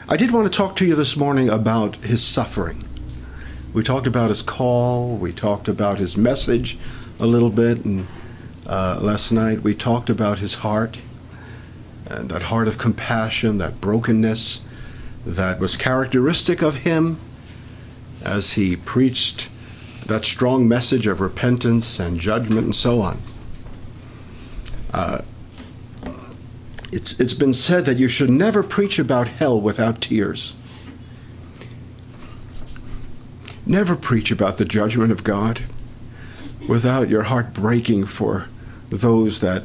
I did want to talk to you this morning about his suffering. We talked about his call. We talked about his message a little bit. And last night we talked about his heart, and that heart of compassion, that brokenness that was characteristic of him as he preached that strong message of repentance and judgment and so on. It's been said that you should never preach about hell without tears. Never preach about the judgment of God without your heart breaking for those that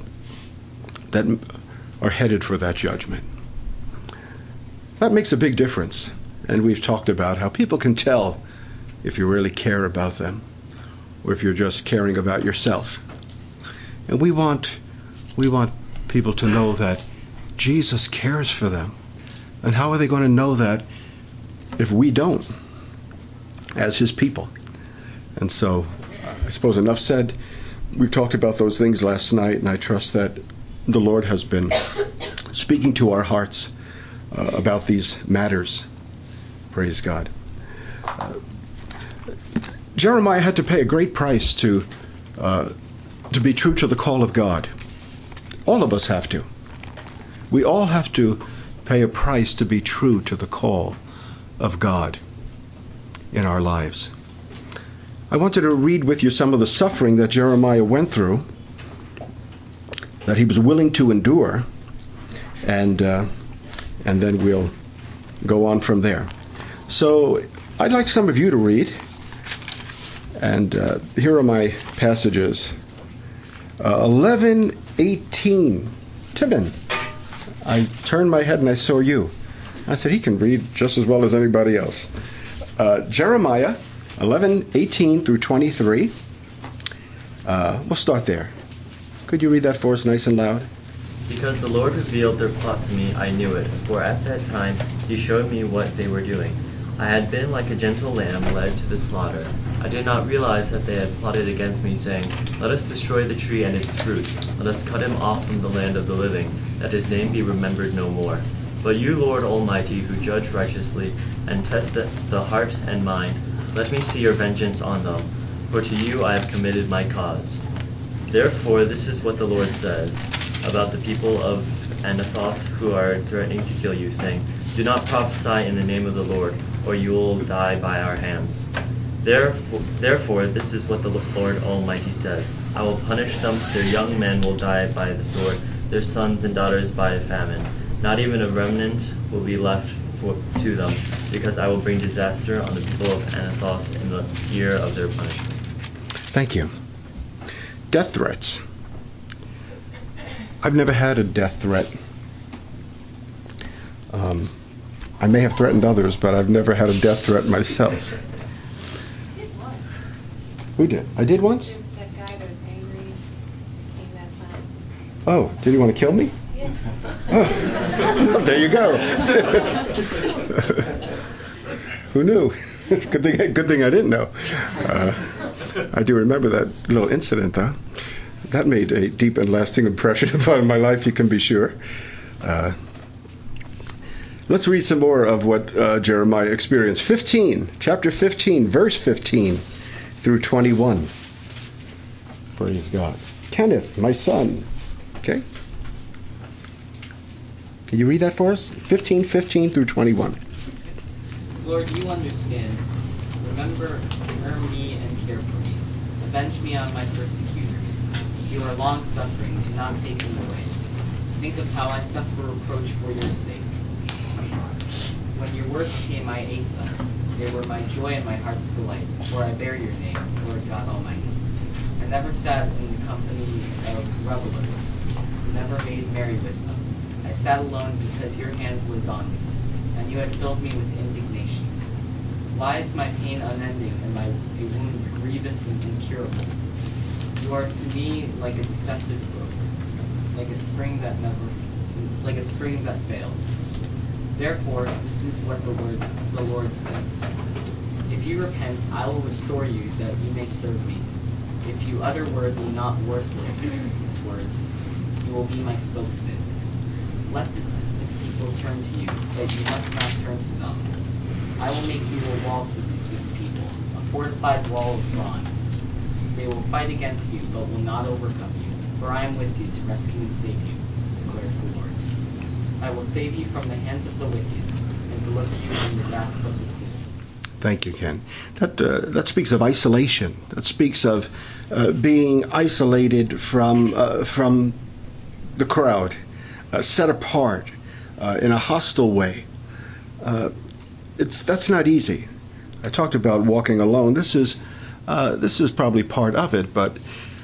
are headed for that judgment. That makes a big difference. And we've talked about how people can tell if you really care about them or if you're just caring about yourself. And we want people to know that Jesus cares for them. And how are they going to know that if we don't, as his people? And so, I suppose enough said. We've talked about those things last night, and I trust that the Lord has been speaking to our hearts about these matters. Praise God. Jeremiah had to pay a great price to be true to the call of God. All of us have to. We all have to pay a price to be true to the call of God in our lives. I wanted to read with you some of the suffering that Jeremiah went through, that he was willing to endure, and then we'll go on from there. So I'd like some of you to read, and here are my passages. 11:18. Timon, I turned my head and I saw you. I said, he can read just as well as anybody else. Jeremiah 11:18 through 23. We'll start there. Could you read that for us nice and loud? Because the Lord revealed their plot to me, I knew it, for at that time he showed me what they were doing. I had been like a gentle lamb led to the slaughter. I did not realize that they had plotted against me, saying, let us destroy the tree and its fruit. Let us cut him off from the land of the living, that his name be remembered no more. But you, Lord Almighty, who judge righteously and test the heart and mind, let me see your vengeance on them, for to you I have committed my cause. Therefore, this is what the Lord says about the people of Anathoth who are threatening to kill you, saying, do not prophesy in the name of the Lord, or you will die by our hands. Therefore, this is what the Lord Almighty says. I will punish them. Their young men will die by the sword, their sons and daughters by a famine. Not even a remnant will be left to them, because I will bring disaster on the people of Anathoth in the year of their punishment. Thank you. Death threats. I've never had a death threat. I may have threatened others, but I've never had a death threat myself. Who did? I did once? That guy that was angry came that time. Oh, did he want to kill me? Yeah. Oh, there you go. Who knew? Good thing I didn't know. I do remember that little incident, though. That made a deep and lasting impression upon my life, you can be sure. Let's read some more of what Jeremiah experienced. Chapter 15, verse 15 through 21. Praise God. Kenneth, my son. Okay? Can you read that for us? 15 through 21. Lord, you understand. Remember me and care for me. Avenge me on my persecutors. You are long-suffering. Do not take me away. Think of how I suffer reproach for your sake. When your words came, I ate them. They were my joy and my heart's delight, for I bear your name, Lord God Almighty. I never sat in the company of revelers, never made merry with them. I sat alone because your hand was on me, and you had filled me with indignation. Why is my pain unending and my wound grievous and incurable? You are to me like a deceptive growth, like a spring that fails. Therefore, this is what the Lord says. If you repent, I will restore you that you may serve me. If you utter worthy, not worthless, these words, you will be my spokesman. Let this be will turn to you, but you must not turn to them. I will make you a wall to this people, a fortified wall of bronze. They will fight against you, but will not overcome you, for I am with you to rescue and save you, declares the Lord. I will save you from the hands of the wicked, and deliver you from the grasp of the cruel. Thank you, Ken. That speaks of isolation. That speaks of being isolated from the crowd, set apart in a hostile way. That's not easy. I talked about walking alone. This is probably part of it, but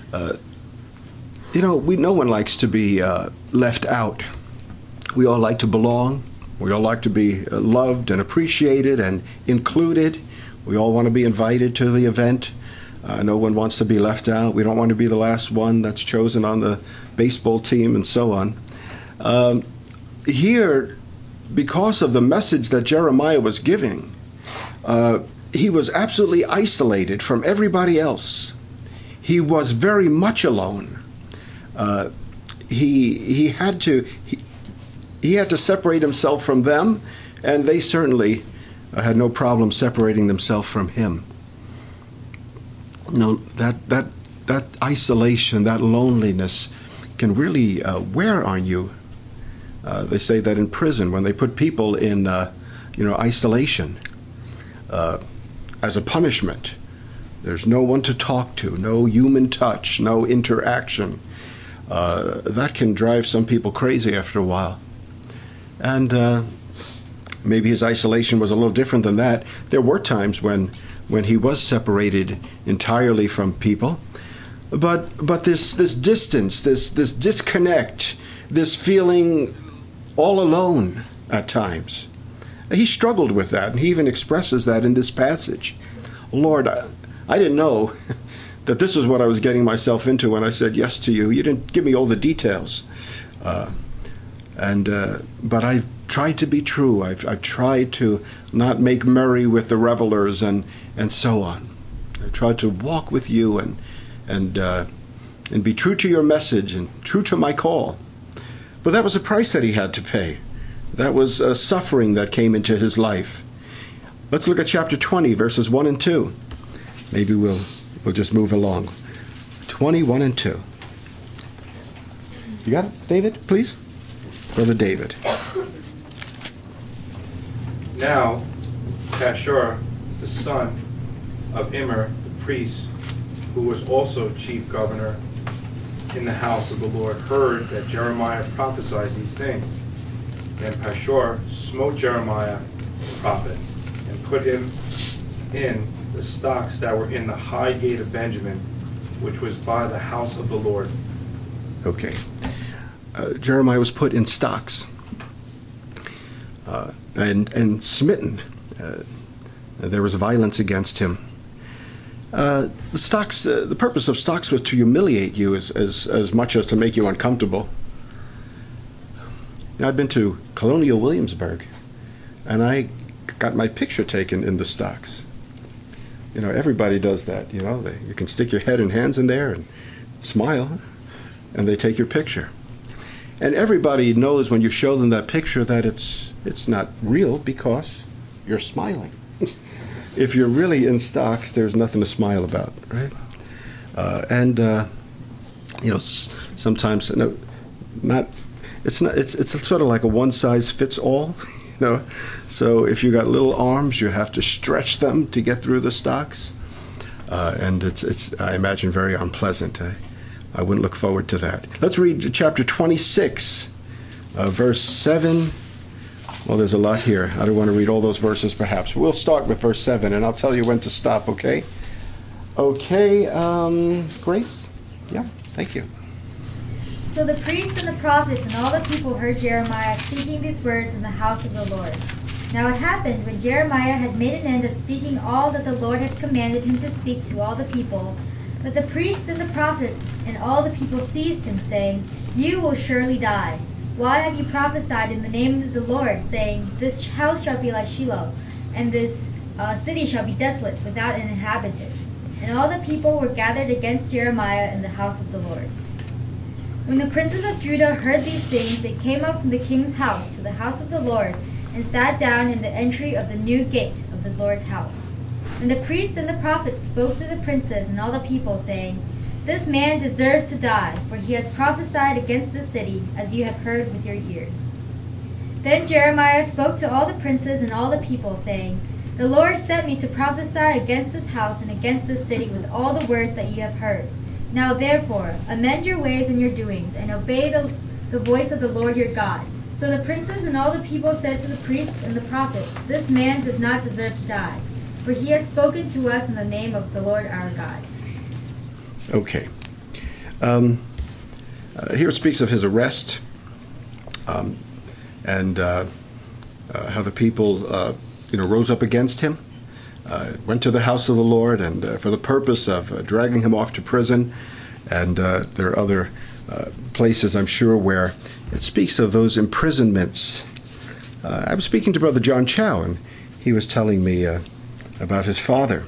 no one likes to be left out. We all like to belong. We all like to be loved and appreciated and included. We all want to be invited to the event. No one wants to be left out. We don't want to be the last one that's chosen on the baseball team and so on. Here, because of the message that Jeremiah was giving, he was absolutely isolated from everybody else. He was very much alone. He had to separate himself from them, and they certainly had no problem separating themselves from him. That isolation, that loneliness can really wear on you. They say that in prison, when they put people in isolation as a punishment, there's no one to talk to, no human touch, no interaction. That can drive some people crazy after a while. And maybe his isolation was a little different than that. There were times when he was separated entirely from people. But this distance, this disconnect, this feeling all alone at times, he struggled with that, and he even expresses that in this passage. Lord, I didn't know that this is what I was getting myself into when I said yes to you. You didn't give me all the details. But I've tried to be true. I've tried to not make merry with the revelers and so on. I've tried to walk with you and be true to your message and true to my call. But that was a price that he had to pay. That was suffering that came into his life. Let's look at chapter 20, verses 1 and 2. Maybe we'll just move along. 21 and 2. You got it, David, please? Brother David. Now, Pashur, the son of Immer, the priest, who was also chief governor in the house of the Lord, heard that Jeremiah prophesied these things. Then Pashur smote Jeremiah the prophet and put him in the stocks that were in the high gate of Benjamin, which was by the house of the Lord. Okay. Jeremiah was put in stocks and smitten. There was violence against him. The purpose of stocks was to humiliate you as much as to make you uncomfortable. I've been to Colonial Williamsburg, and I got my picture taken in the stocks. Everybody does that. You can stick your head and hands in there and smile, and they take your picture. And everybody knows when you show them that picture that it's not real because you're smiling. If you're really in stocks, there's nothing to smile about, right? Sometimes it's sort of like a one size fits all, So if you got little arms, you have to stretch them to get through the stocks, and it's I imagine very unpleasant. I wouldn't look forward to that. Let's read chapter 26, verse 7. Well, there's a lot here. I don't want to read all those verses, perhaps. We'll start with verse 7, and I'll tell you when to stop, okay? Okay, Grace? Yeah, thank you. So the priests and the prophets and all the people heard Jeremiah speaking these words in the house of the Lord. Now it happened, when Jeremiah had made an end of speaking all that the Lord had commanded him to speak to all the people, that the priests and the prophets and all the people seized him, saying, You will surely die. Why have you prophesied in the name of the Lord, saying, This house shall be like Shiloh, and this city shall be desolate, without an inhabitant? And all the people were gathered against Jeremiah in the house of the Lord. When the princes of Judah heard these things, they came up from the king's house to the house of the Lord, and sat down in the entry of the new gate of the Lord's house. And the priests and the prophets spoke to the princes and all the people, saying, This man deserves to die, for he has prophesied against this city, as you have heard with your ears. Then Jeremiah spoke to all the princes and all the people, saying, The Lord sent me to prophesy against this house and against this city with all the words that you have heard. Now therefore, amend your ways and your doings, and obey the voice of the Lord your God. So the princes and all the people said to the priests and the prophets, This man does not deserve to die, for he has spoken to us in the name of the Lord our God. Okay. Here it speaks of his arrest, and how the people rose up against him, went to the house of the Lord, and for the purpose of dragging him off to prison. And there are other places, I'm sure, where it speaks of those imprisonments. I was speaking to Brother John Chow, and he was telling me about his father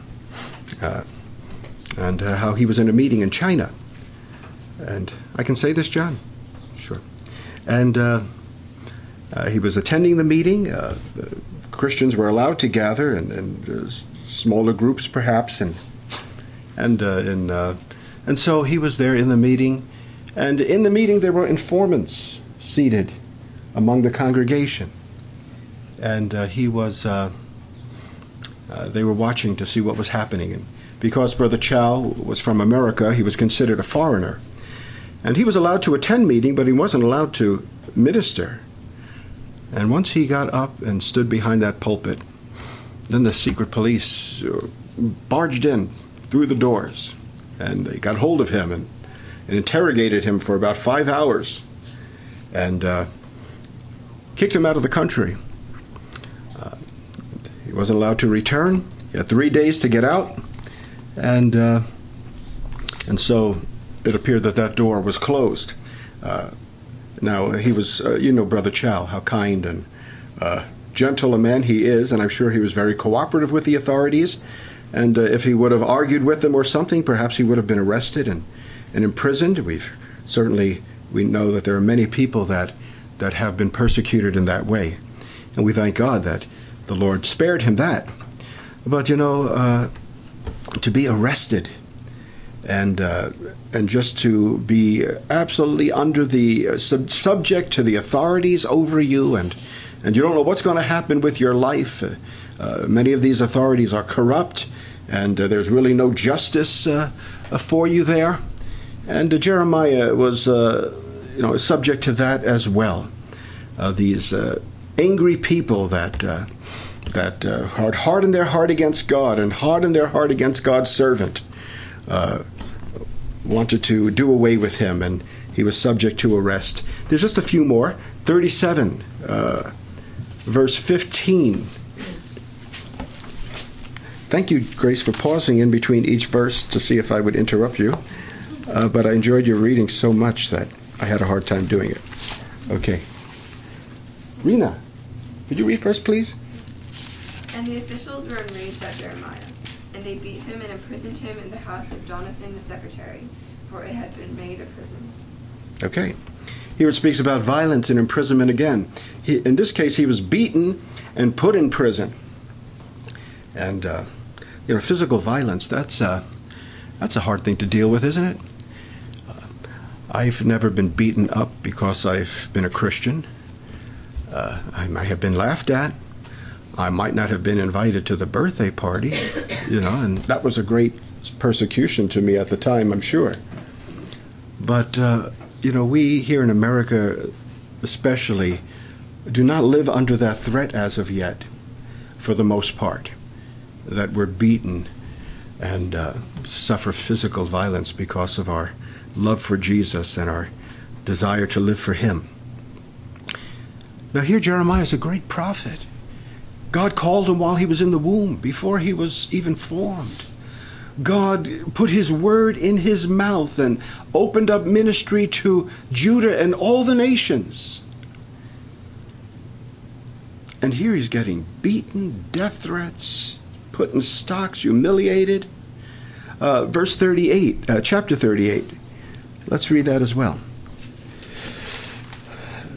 and how he was in a meeting in China. And I can say this, John? Sure. And he was attending the meeting. Christians were allowed to gather in smaller groups, perhaps, and so he was there in the meeting. And in the meeting, there were informants seated among the congregation, and he was. They were watching to see what was happening, and because Brother Chow was from America, he was considered a foreigner, and he was allowed to attend meeting, but he wasn't allowed to minister. And once he got up and stood behind that pulpit, then the secret police barged in through the doors, and they got hold of him and interrogated him for about 5 hours, and kicked him out of the country. He wasn't allowed to return. He had 3 days to get out, and so it appeared that door was closed. Now, he was, Brother Chow, how kind and gentle a man he is, and I'm sure he was very cooperative with the authorities. And if he would have argued with them or something, perhaps he would have been arrested and imprisoned. We know that there are many people that have been persecuted in that way. And we thank God that the Lord spared him that. But, to be arrested and just to be absolutely under the subject to the authorities over you, and you don't know what's going to happen with your life. Many of these authorities are corrupt, and there's really no justice for you there. And Jeremiah was, subject to that as well. These angry people that had hardened their heart against God and hardened their heart against God's servant, wanted to do away with him, and he was subject to arrest. There's just a few more. 37, verse 15. Thank you, Grace, for pausing in between each verse to see if I would interrupt you. But I enjoyed your reading so much that I had a hard time doing it. Okay. Rena, could you read first, please? And the officials were enraged at Jeremiah, and they beat him and imprisoned him in the house of Jonathan the secretary, for it had been made a prison. Okay. Here it speaks about violence and imprisonment again. In this case, he was beaten and put in prison. And, physical violence, that's a hard thing to deal with, isn't it? I've never been beaten up because I've been a Christian. I might have been laughed at. I might not have been invited to the birthday party, and that was a great persecution to me at the time, I'm sure. But, we here in America especially do not live under that threat as of yet, for the most part, that we're beaten and suffer physical violence because of our love for Jesus and our desire to live for him. Now here Jeremiah is a great prophet. God called him while he was in the womb, before he was even formed. God put his word in his mouth and opened up ministry to Judah and all the nations. And here he's getting beaten, death threats, put in stocks, humiliated. Verse 38, chapter 38. Let's read that as well.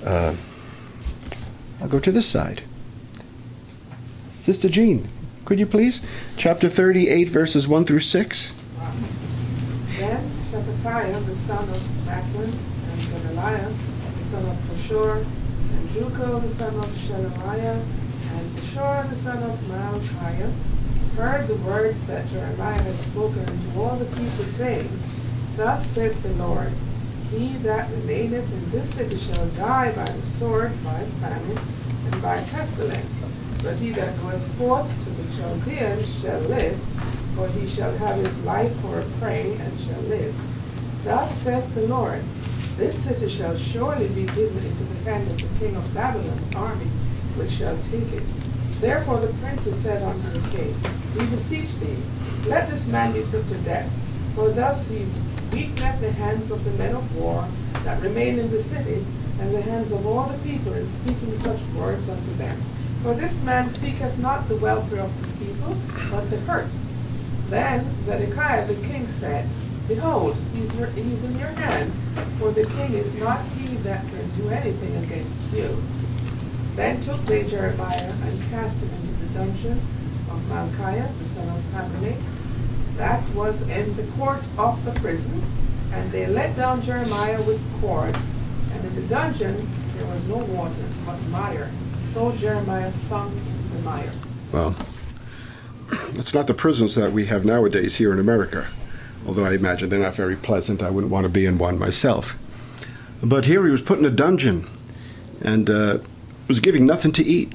I'll go to this side. Sister Jean, could you please? Chapter 38, verses 1 through 6. Then Shephatiah, the son of Machlin, and Gedaliah, the son of Pashur, and Jucal, the son of Shelemiah, and Pashur, the son of Malchiah, heard the words that Jeremiah had spoken unto all the people, saying, Thus saith the Lord, He that remaineth in this city shall die by the sword, by famine, and by pestilence. But he that goeth forth to the Chaldeans shall live, for he shall have his life for a prey, and shall live. Thus saith the Lord, This city shall surely be given into the hand of the king of Babylon's army, which shall take it. Therefore the princes said unto the king, We beseech thee, let this man be put to death, for thus he weakeneth the hands of the men of war that remain in the city, and the hands of all the people in speaking such words unto them. For this man seeketh not the welfare of his people, but the hurt. Then Zedekiah the king said, Behold, he is in your hand, for the king is not he that can do anything against you. Then took they Jeremiah and cast him into the dungeon of Malchiah, the son of Hanani, that was in the court of the prison, and they let down Jeremiah with cords, and in the dungeon there was no water, but mire. So Jeremiah sunk into the mire. Well, it's not the prisons that we have nowadays here in America, although I imagine they're not very pleasant. I wouldn't want to be in one myself. But here he was put in a dungeon and was giving nothing to eat.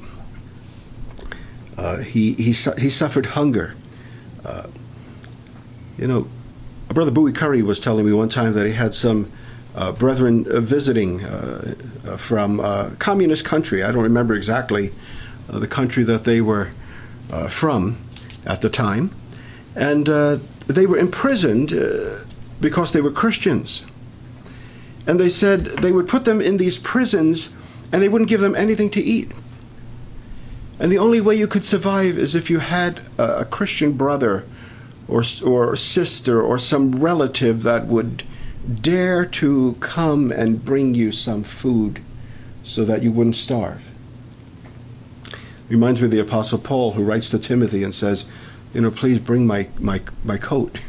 He suffered hunger. Brother Bowie Curry was telling me one time that he had some brethren visiting from a communist country. I don't remember exactly the country that they were from at the time. And they were imprisoned because they were Christians. And they said they would put them in these prisons and they wouldn't give them anything to eat. And the only way you could survive is if you had a Christian brother or sister or some relative that would dare to come and bring you some food so that you wouldn't starve. Reminds me of the Apostle Paul, who writes to Timothy and says, please bring my coat.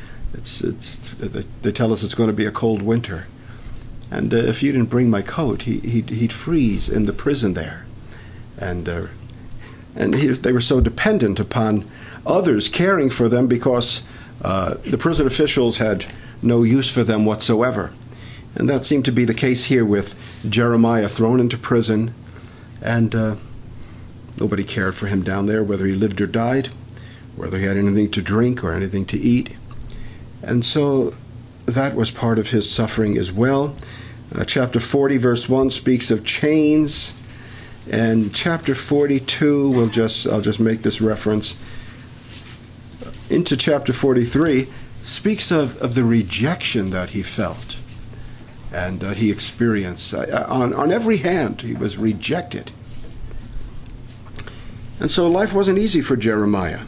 They tell us it's going to be a cold winter. And if you didn't bring my coat, he'd freeze in the prison there. And they were so dependent upon others caring for them because the prison officials had no use for them whatsoever. And that seemed to be the case here with Jeremiah, thrown into prison, and nobody cared for him down there, whether he lived or died, whether he had anything to drink or anything to eat. And so that was part of his suffering as well. Chapter 40, verse 1 speaks of chains. And chapter 42, I'll just make this reference, into chapter 43, speaks of the rejection that he felt and that he experienced. On every hand, he was rejected. And so life wasn't easy for Jeremiah.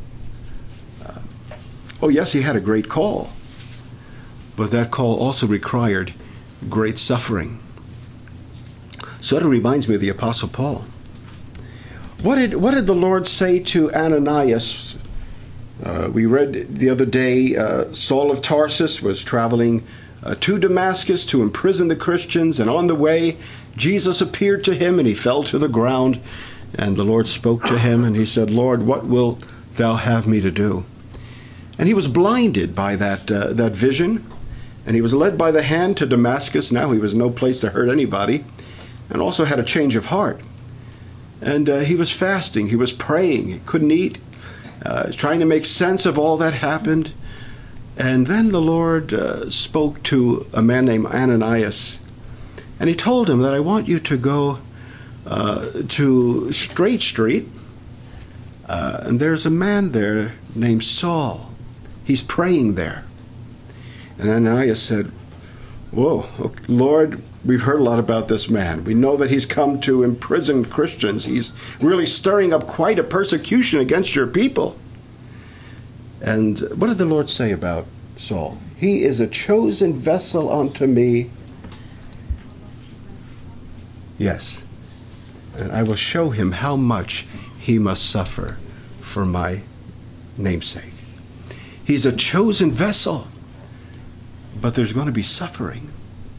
Yes, he had a great call, but that call also required great suffering. So that reminds me of the Apostle Paul. What did the Lord say to Ananias? We read the other day, Saul of Tarsus was traveling to Damascus to imprison the Christians, and on the way, Jesus appeared to him, and he fell to the ground, and the Lord spoke to him, and he said, Lord, what wilt thou have me to do? And he was blinded by that vision, and he was led by the hand to Damascus. Now he was no place to hurt anybody, and also had a change of heart. And he was fasting, he was praying, he couldn't eat. He was trying to make sense of all that happened. And then the Lord spoke to a man named Ananias, and he told him that I want you to go to Straight Street, and there's a man there named Saul. He's praying there. And Ananias said, Whoa, Lord, we've heard a lot about this man. We know that he's come to imprison Christians. He's really stirring up quite a persecution against your people. And what did the Lord say about Saul? He is a chosen vessel unto me Yes. And I will show him how much he must suffer for my namesake. He's a chosen vessel, but there's going to be suffering.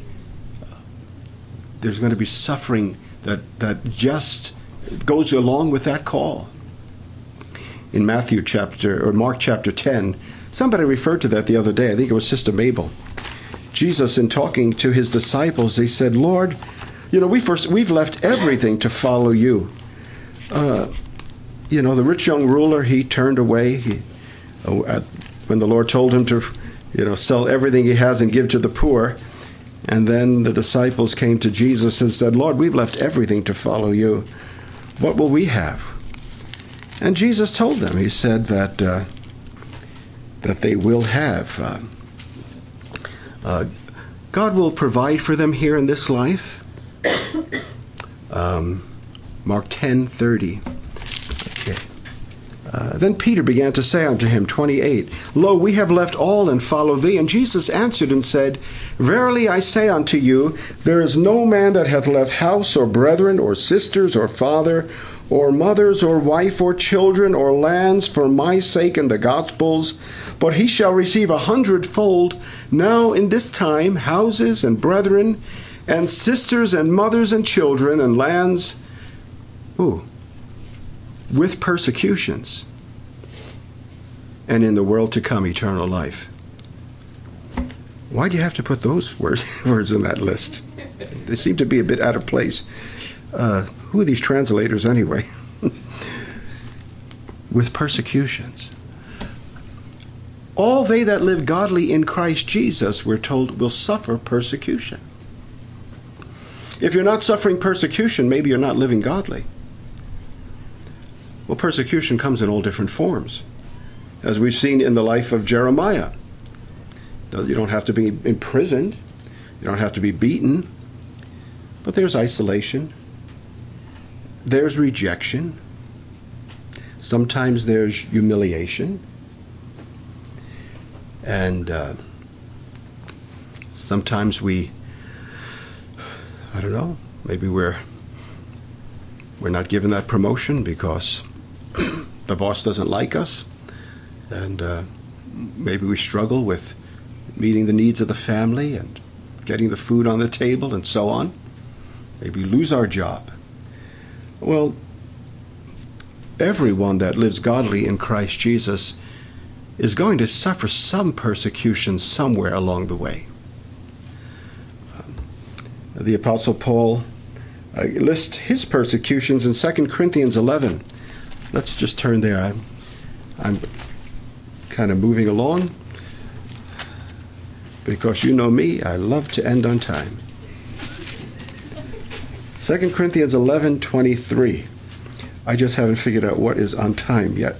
There's going to be suffering that just goes along with that call. In Mark chapter 10, somebody referred to that the other day. I think it was Sister Mabel. Jesus, in talking to his disciples, he said, Lord, we've left everything to follow you. The rich young ruler, he turned away. When the Lord told him to, sell everything he has and give to the poor. And then the disciples came to Jesus and said, Lord, we've left everything to follow you. What will we have? And Jesus told them, he said that they will have. God will provide for them here in this life. Mark 10:30. Okay. Then Peter began to say unto him, 28, Lo, we have left all and followed thee. And Jesus answered and said, Verily I say unto you, there is no man that hath left house or brethren or sisters or father or mothers or wife or children or lands for my sake and the gospel's, but he shall receive 100-fold now in this time houses and brethren and sisters and mothers and children and lands, with persecutions, and in the world to come eternal life. Why do you have to put those words in that list? They seem to be a bit out of place. Who are these translators anyway? With persecutions. All they that live godly in Christ Jesus, we're told, will suffer persecution. If you're not suffering persecution, maybe you're not living godly. Well, persecution comes in all different forms, as we've seen in the life of Jeremiah. You don't have to be imprisoned. You don't have to be beaten. But there's isolation. There's rejection. Sometimes there's humiliation. And sometimes maybe we're not given that promotion because the boss doesn't like us. And maybe we struggle with meeting the needs of the family and getting the food on the table and so on. Maybe we lose our job. Well, everyone that lives godly in Christ Jesus is going to suffer some persecution somewhere along the way. The Apostle Paul lists his persecutions in 2 Corinthians 11. Let's just turn there. I'm kind of moving along because you know me, I love to end on time. 2 Corinthians 11:23. I just haven't figured out what is on time yet,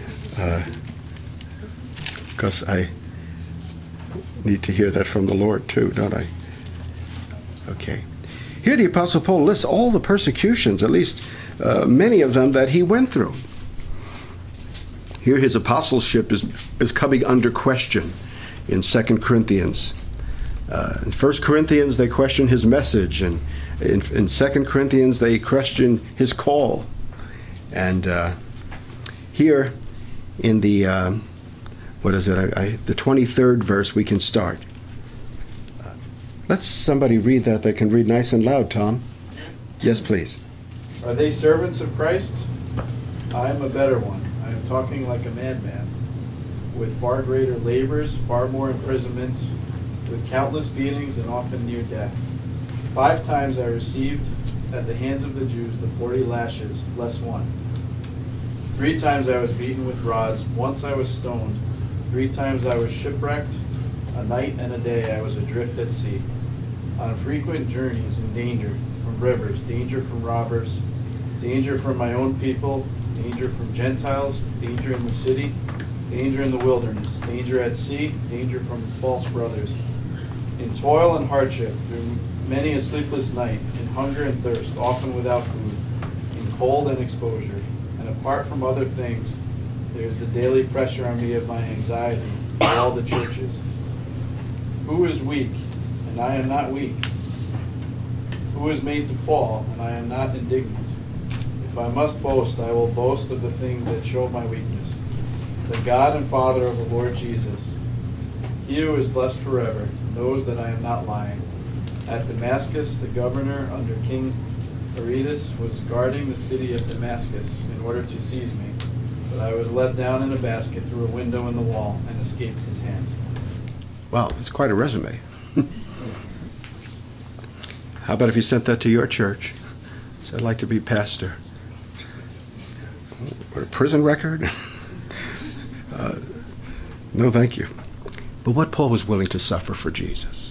because I need to hear that from the Lord too, don't I? Okay. Here the Apostle Paul lists all the persecutions, at least many of them, that he went through. Here his apostleship is coming under question in 2 Corinthians. In 1 Corinthians they question his message, and in 2 Corinthians they question his call. And here in the, the 23rd verse we can start. Let's somebody read that can read nice and loud, Tom. Yes, please. Are they servants of Christ? I am a better one. I am talking like a madman, with far greater labors, far more imprisonments, with countless beatings, and often near death. 5 times I received at the hands of the Jews the 40 lashes, less one. 3 times I was beaten with rods. Once I was stoned. 3 times I was shipwrecked. A night and a day I was adrift at sea, on frequent journeys in danger from rivers, danger from robbers, danger from my own people, danger from Gentiles, danger in the city, danger in the wilderness, danger at sea, danger from false brothers, in toil and hardship, through many a sleepless night, in hunger and thirst, often without food, in cold and exposure. And apart from other things, there is the daily pressure on me of my anxiety in all the churches. Who is weak? And I am not weak. who is made to fall, and I am not indignant. If I must boast, I will boast of the things that show my weakness. The God and Father of the Lord Jesus, he who is blessed forever, knows that I am not lying. At Damascus, the governor under King Aretas was guarding the city of Damascus in order to seize me, but I was let down in a basket through a window in the wall and escaped his hands. Wow, it's quite a resume. How about if you sent that to your church? Said, I'd like to be pastor. Or a prison record? No, thank you. But what Paul was willing to suffer for Jesus.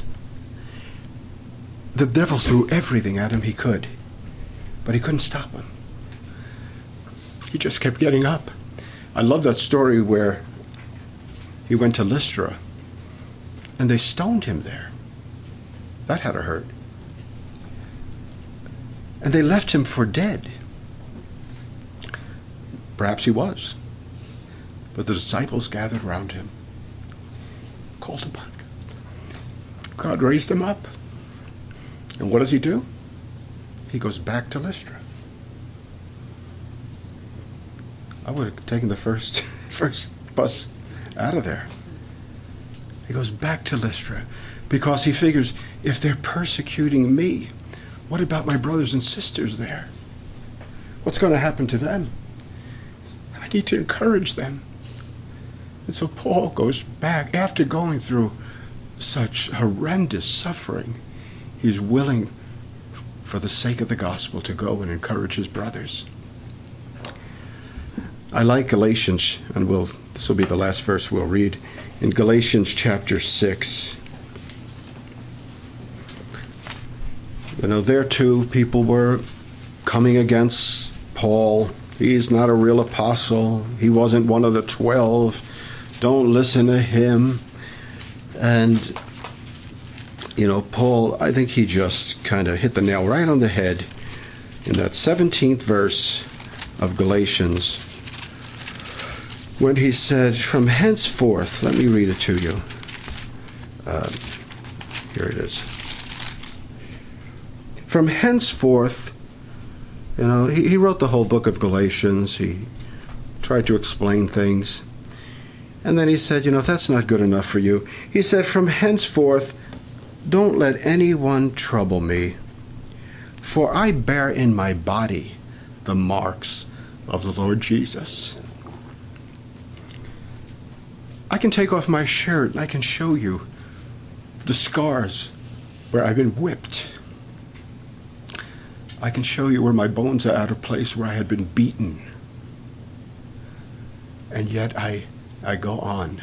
The devil threw everything at him he could, but he couldn't stop him. He just kept getting up. I love that story where he went to Lystra, and they stoned him there. That had to hurt. And they left him for dead. Perhaps he was. But the disciples gathered round him, called him back. God raised him up. And what does he do? He goes back to Lystra. I would have taken the first bus out of there. He goes back to Lystra because he figures, if they're persecuting me, what about my brothers and sisters there? What's going to happen to them? I need to encourage them. And so Paul goes back. After going through such horrendous suffering, he's willing, for the sake of the gospel, to go and encourage his brothers. I like Galatians, and this will be the last verse we'll read. In Galatians chapter 6, there too, people were coming against Paul. He's not a real apostle. He wasn't one of the 12. Don't listen to him. And, Paul, I think he just kind of hit the nail right on the head in that 17th verse of Galatians when he said, from henceforth, let me read it to you. Here it is. From henceforth, he wrote the whole book of Galatians. He tried to explain things. And then he said, if that's not good enough for you, he said, from henceforth, don't let anyone trouble me, for I bear in my body the marks of the Lord Jesus. I can take off my shirt and I can show you the scars where I've been whipped. I can show you where my bones are out of place, where I had been beaten. And yet I go on.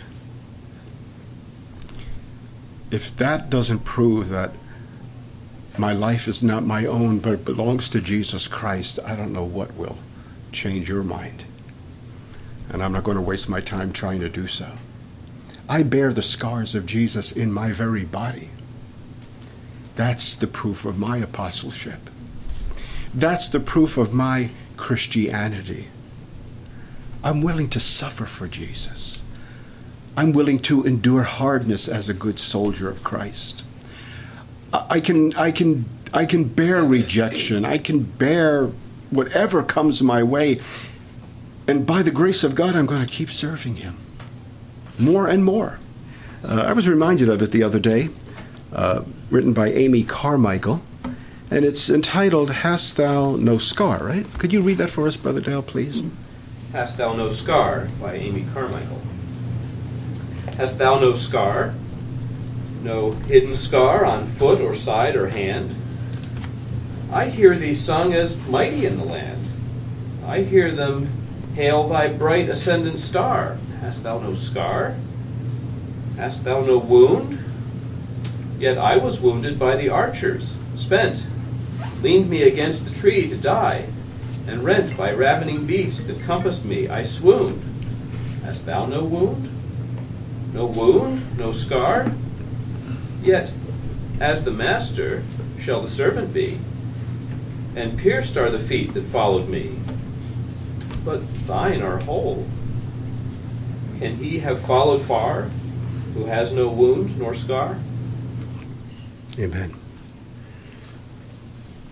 If that doesn't prove that my life is not my own, but belongs to Jesus Christ, I don't know what will change your mind. And I'm not going to waste my time trying to do so. I bear the scars of Jesus in my very body. That's the proof of my apostleship. That's the proof of my Christianity. I'm willing to suffer for Jesus. I'm willing to endure hardness as a good soldier of Christ. I can bear rejection. I can bear whatever comes my way. And by the grace of God, I'm going to keep serving him more and more. I was reminded of it the other day, written by Amy Carmichael, and it's entitled, Hast Thou No Scar, right? Could you read that for us, Brother Dale, please? Hast Thou No Scar by Amy Carmichael. Hast thou no scar, no hidden scar on foot or side or hand? I hear thee sung as mighty in the land. I hear them hail thy bright ascendant star. Hast thou no scar? Hast thou no wound? Yet I was wounded by the archers, spent, leaned me against the tree to die, and rent by ravening beasts that compassed me, I swooned. Hast thou no wound? No wound, no scar? Yet, as the master shall the servant be, and pierced are the feet that followed me, but thine are whole. Can he have followed far, who has no wound nor scar? Amen.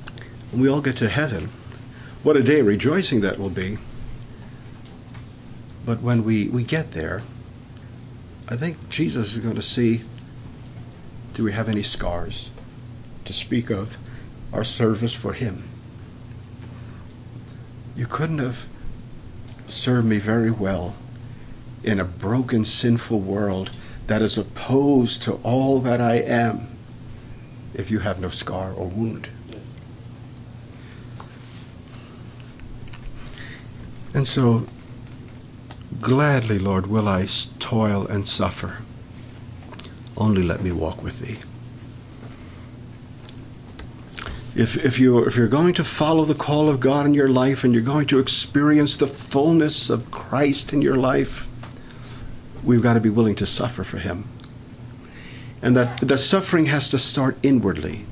when we all get to heaven, what a day of rejoicing that will be. But when we get there, I think Jesus is going to see, do we have any scars to speak of our service for him? You couldn't have served me very well in a broken, sinful world that is opposed to all that I am if you have no scar or wound. And so, gladly, Lord, will I toil and suffer. Only let me walk with thee. If you're going to follow the call of God in your life and you're going to experience the fullness of Christ in your life, we've got to be willing to suffer for him. And that the suffering has to start inwardly.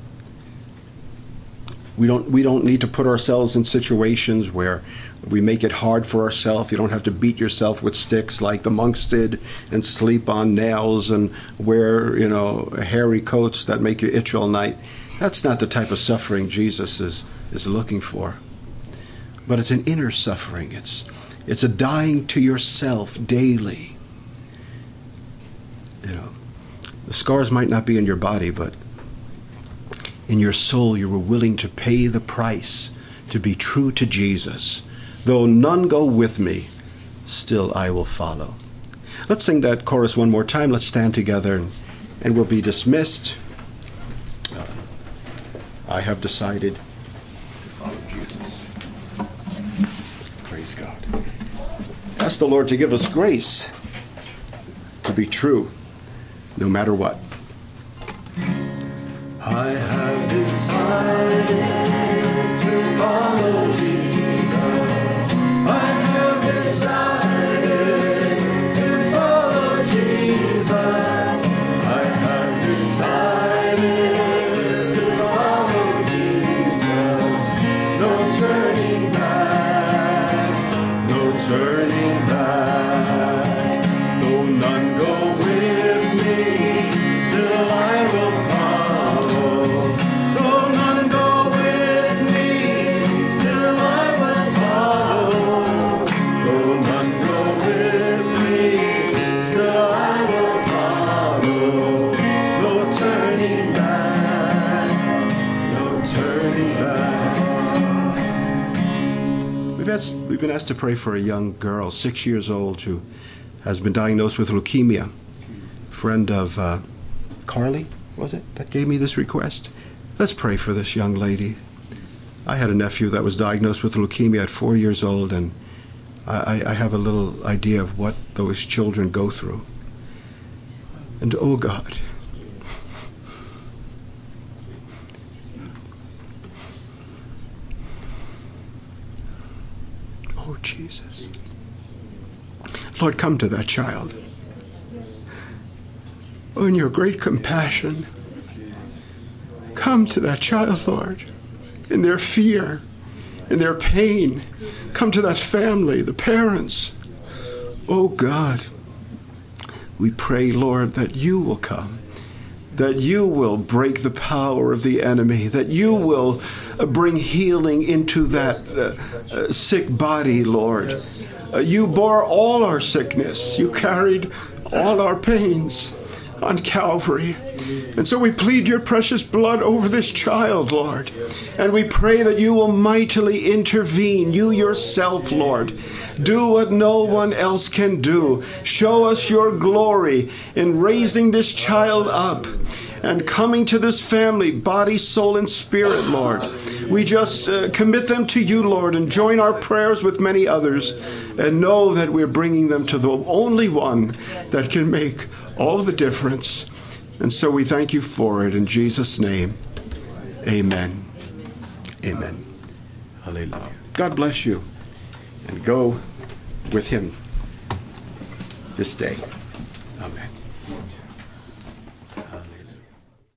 We don't need to put ourselves in situations where we make it hard for ourselves. You don't have to beat yourself with sticks like the monks did and sleep on nails and wear, hairy coats that make you itch all night. That's not the type of suffering Jesus is looking for. But it's an inner suffering. It's a dying to yourself daily. The scars might not be in your body, but in your soul you were willing to pay the price to be true to Jesus. Though none go with me, still I will follow. Let's sing that chorus one more time. Let's stand together and we'll be dismissed. I have decided to follow Jesus. Praise God. Ask the Lord to give us grace to be true, no matter what. I have decided to follow Jesus. I have decided to follow Jesus. I have decided to follow Jesus. No turning back, no turning back. Though none go with me, still I will follow. Though none go with me, still I will follow. Though none go with me, still I will follow. No turning back, no turning back. We've been asked to pray for a young girl, 6 years old, who has been diagnosed with leukemia. A friend of Carly, was it, that gave me this request? Let's pray for this young lady. I had a nephew that was diagnosed with leukemia at 4 years old, and I have a little idea of what those children go through. And oh God, oh Jesus. Lord, come to that child. Oh, in your great compassion, come to that child, Lord, in their fear, in their pain. Come to that family, the parents. Oh, God, we pray, Lord, that you will come, that you will break the power of the enemy, that you will bring healing into that sick body, Lord. You bore all our sickness. You carried all our pains on Calvary. And so we plead your precious blood over this child, Lord. And we pray that you will mightily intervene, you yourself, Lord. Do what no one else can do. Show us your glory in raising this child up and coming to this family, body, soul, and spirit, Lord. We just commit them to you, Lord, and join our prayers with many others and know that we're bringing them to the only one that can make all the difference. And so we thank you for it in Jesus' name. Amen. Amen. Hallelujah. God bless you, and go with him this day.